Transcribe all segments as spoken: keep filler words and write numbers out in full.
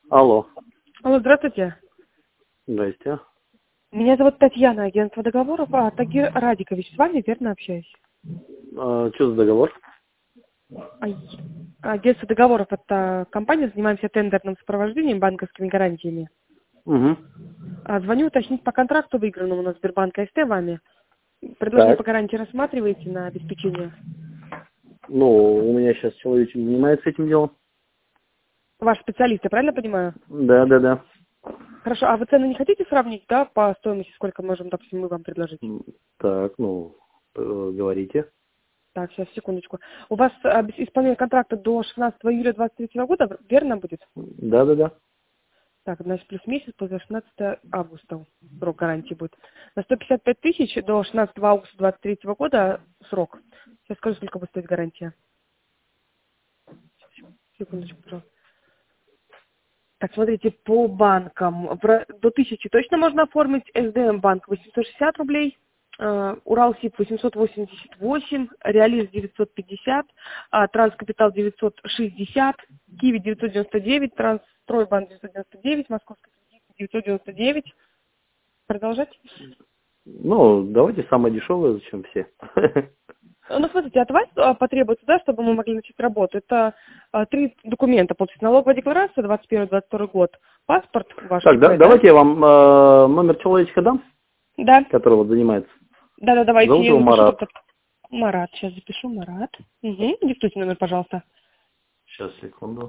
Алло. Алло, здравствуйте. Здрасте. Меня зовут Татьяна, агентство договоров. А, Тагир Радикович, с вами верно общаюсь? А, что за договор? А, Агентство договоров – это компания, занимаемся тендерным сопровождением, банковскими гарантиями. Угу. А, Звоню уточнить по контракту, выигранному на Сбербанк АСТ вами. Предложение Так. по гарантии рассматриваете на обеспечение? Ну, у меня сейчас человек занимается этим делом. Ваш специалист, я правильно понимаю? Да, да, да. Хорошо, а вы цены не хотите сравнить, да, по стоимости, сколько можем, допустим, мы вам предложить? М, Так, ну, э, говорите. Так, сейчас, секундочку. У вас а, бес- исполнение контракта до шестнадцатого июля двадцать третьего года, верно будет? Да, да, да. Так, значит, плюс месяц, после шестнадцатого августа срок гарантии будет. На сто пятьдесят пять тысяч до шестнадцатого августа двадцать третьего года срок. Сейчас скажу, сколько будет стоить гарантия. Секундочку, пожалуйста. Так, смотрите, по банкам. Про- До тысячи точно можно оформить. СДМ банк восемьсот шестьдесят рублей. э, Уралсиб восемьсот восемьдесят восемь, Реализ девятьсот пятьдесят, а, Транскапитал девятьсот шестьдесят, Киви девятьсот девяносто девять, Трансстройбанк девятьсот девяносто девять, Московский кредит девятьсот девяносто девять. Продолжать? Ну, давайте самое дешевое, зачем все. Ну, смотрите, от вас а, потребуется, да, чтобы мы могли начать работу. Это а, три документа. Получить налоговая декларация, двадцать первый двадцать второй год, паспорт ваш Так, да, УП, да? давайте я вам э, номер человечка дам, Да. который вот занимается. Да-да, давайте Зовут я его запишу Марат. тогда. Марат, сейчас запишу, Марат. Угу. Диктуйте номер, пожалуйста. Сейчас, секунду.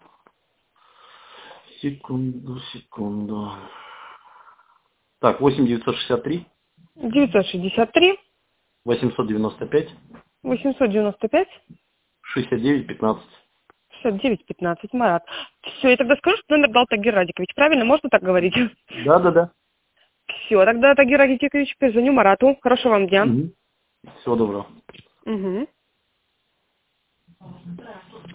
Секунду, секунду. Так, восемь девятьсот шестьдесят три девятьсот шестьдесят три, восемьсот девяносто пять восемьсот девяносто пять, шестьдесят девять пятнадцать. шестьдесят девять пятнадцать, Марат. Все, я тогда скажу, что номер дал Тагир Радикович. Правильно? Можно так говорить? Да, да, да. Все, тогда Тагир Радикович, перезвоню Марату. Хорошего вам дня. Угу. Всего доброго. Угу.